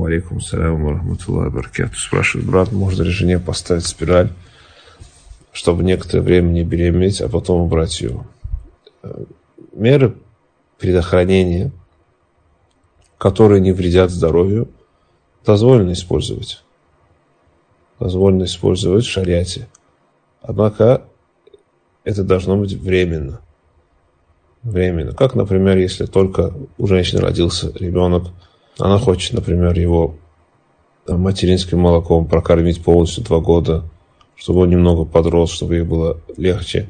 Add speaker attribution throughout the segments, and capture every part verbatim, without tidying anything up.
Speaker 1: Алейкум ассаляму ва рахматуллахи ва баракатуху. Спрашивает брат, можно ли жене поставить спираль, чтобы некоторое время не беременеть, а потом убрать ее? Меры предохранения, которые не вредят здоровью, дозволено использовать. Дозволено использовать в шариате. Однако это должно быть временно. Временно. Как, например, если только у женщины родился ребенок, она хочет, например, его материнским молоком прокормить полностью два года, чтобы он немного подрос, чтобы ей было легче,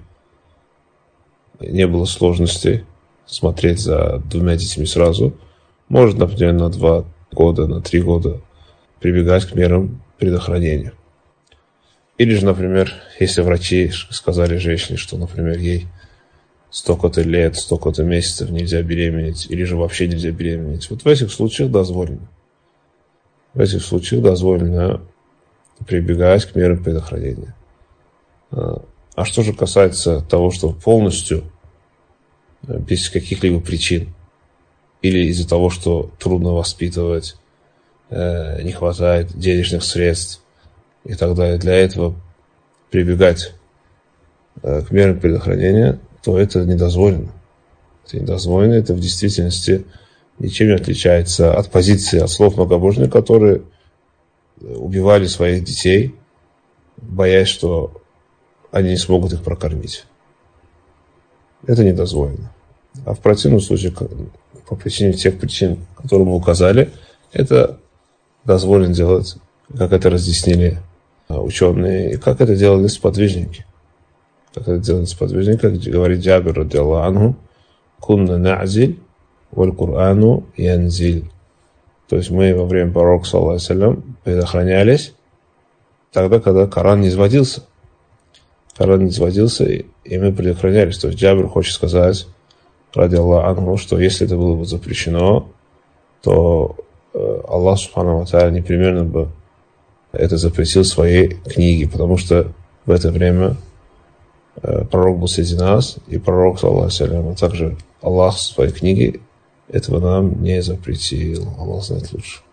Speaker 1: не было сложностей смотреть за двумя детьми сразу. Может, например, на два года, на три года прибегать к мерам предохранения. Или же, например, если врачи сказали женщине, что, например, ей столько-то лет, столько-то месяцев нельзя беременеть, или же вообще нельзя беременеть. Вот в этих случаях дозволено. В этих случаях дозволено прибегать к мерам предохранения. А что же касается того, что полностью, без каких-либо причин, или из-за того, что трудно воспитывать, не хватает денежных средств и так далее, для этого прибегать к мерам предохранения, то это недозволено. Это недозволено, это в действительности ничем не отличается от позиции, от слов многобожных, которые убивали своих детей, боясь, что они не смогут их прокормить. Это недозволено. А в противном случае, по причине тех причин, которые мы указали, это дозволено делать, как это разъяснили ученые, и как это делали сподвижники. Как это делали сподвижники, как говорит Джабир, радиаллаху анху, «Кунна на'зиль, валь Кур'ану янзиль». То есть мы во время пророка, саллаллаху алейхи ва саллям, предохранялись тогда, когда Коран не изводился. Коран не изводился, и мы предохранялись. То есть Джабир хочет сказать, радиаллаху анху, что если это было бы запрещено, то Аллах субхану ва тааля непременно бы это запретил в своей книге, потому что в это время пророк был среди нас, и пророк, саллаллаху алейхи ва саллям, а также Аллах в своей книге этого нам не запретил. Аллах знает лучше.